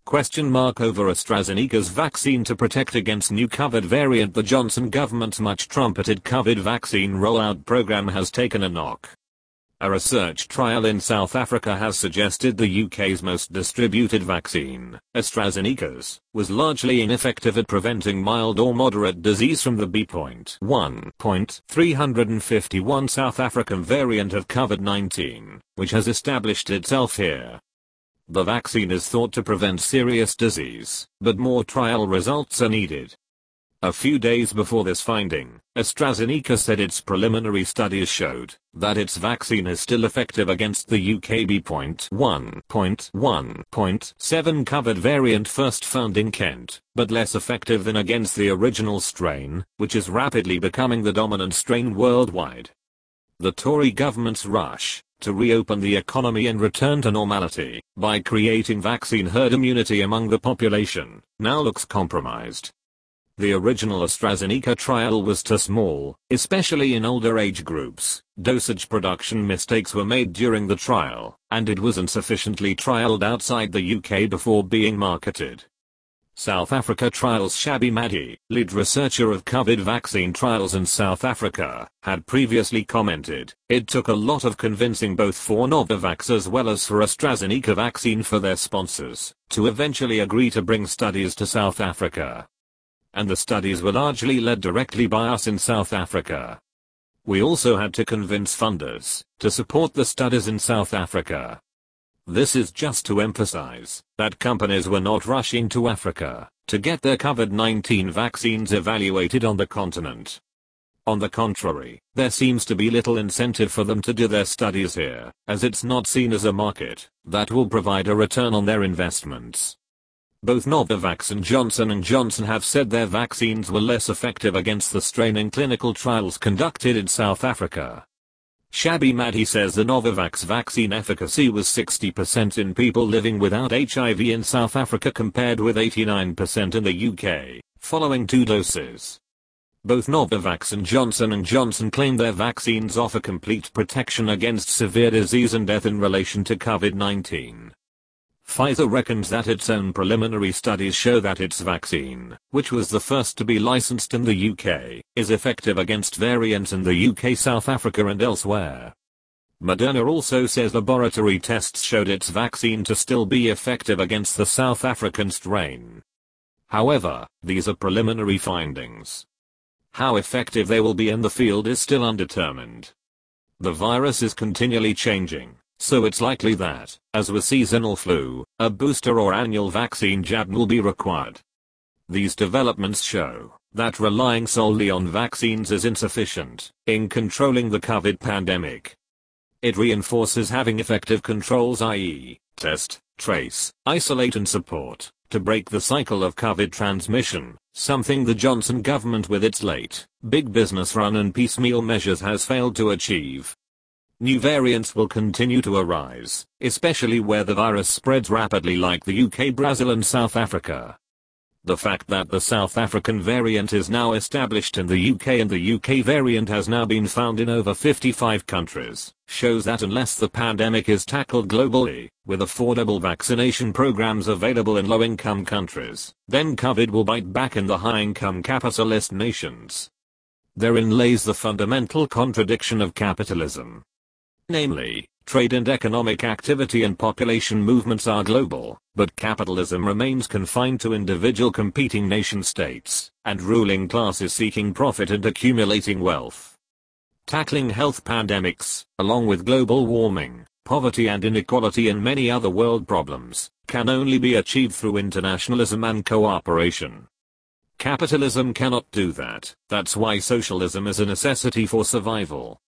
Over AstraZeneca's vaccine to protect against new COVID variant. The Johnson government's much trumpeted COVID vaccine rollout program has taken a knock. A research trial in South Africa has suggested the UK's most distributed vaccine, AstraZeneca's, was largely ineffective at preventing mild or moderate disease from the B.1.351 South African variant of COVID-19, which has established itself here. The vaccine is thought to prevent serious disease, but more trial results are needed. A few days before this finding, AstraZeneca said its preliminary studies showed that its vaccine is still effective against the UK B.1.1.7 COVID variant first found in Kent, but less effective than against the original strain, which is rapidly becoming the dominant strain worldwide. The Tory government's rush to reopen the economy and return to normality by creating vaccine herd immunity among the population now looks compromised. The original AstraZeneca trial was too small, especially in older age groups. Dosage production mistakes were made during the trial, and it wasn't sufficiently trialed outside the UK before being marketed. South Africa trials. Shabby Madhi, lead researcher of COVID vaccine trials in South Africa, had previously commented, "It took a lot of convincing both for Novavax as well as for AstraZeneca vaccine for their sponsors to eventually agree to bring studies to South Africa. And the studies were largely led directly by us in South Africa. We also had to convince funders to support the studies in South Africa." This is just to emphasize that companies were not rushing to Africa to get their COVID-19 vaccines evaluated on the continent. On the contrary, there seems to be little incentive for them to do their studies here, as it's not seen as a market that will provide a return on their investments. Both Novavax and Johnson & Johnson have said their vaccines were less effective against the strain in clinical trials conducted in South Africa. Shabby Madhi says the Novavax vaccine efficacy was 60% in people living without HIV in South Africa compared with 89% in the UK, following 2 doses. Both Novavax and Johnson & Johnson claim their vaccines offer complete protection against severe disease and death in relation to COVID-19. Pfizer reckons that its own preliminary studies show that its vaccine, which was the first to be licensed in the UK, is effective against variants in the UK, South Africa and elsewhere. Moderna also says laboratory tests showed its vaccine to still be effective against the South African strain. However, these are preliminary findings. How effective they will be in the field is still undetermined. The virus is continually changing. So it's likely that, as with seasonal flu, a booster or annual vaccine jab will be required. These developments show that relying solely on vaccines is insufficient in controlling the COVID pandemic. It reinforces having effective controls, i.e., test, trace, isolate and support, to break the cycle of COVID transmission, something the Johnson government with its late, big business run and piecemeal measures has failed to achieve. New variants will continue to arise, especially where the virus spreads rapidly like the UK, Brazil and South Africa. The fact that the South African variant is now established in the UK and the UK variant has now been found in over 55 countries, shows that unless the pandemic is tackled globally, with affordable vaccination programs available in low-income countries, then COVID will bite back in the high-income capitalist nations. Therein lays the fundamental contradiction of capitalism. Namely, trade and economic activity and population movements are global, but capitalism remains confined to individual competing nation-states, and ruling classes seeking profit and accumulating wealth. Tackling health pandemics, along with global warming, poverty and inequality and many other world problems, can only be achieved through internationalism and cooperation. Capitalism cannot do that. That's why socialism is a necessity for survival.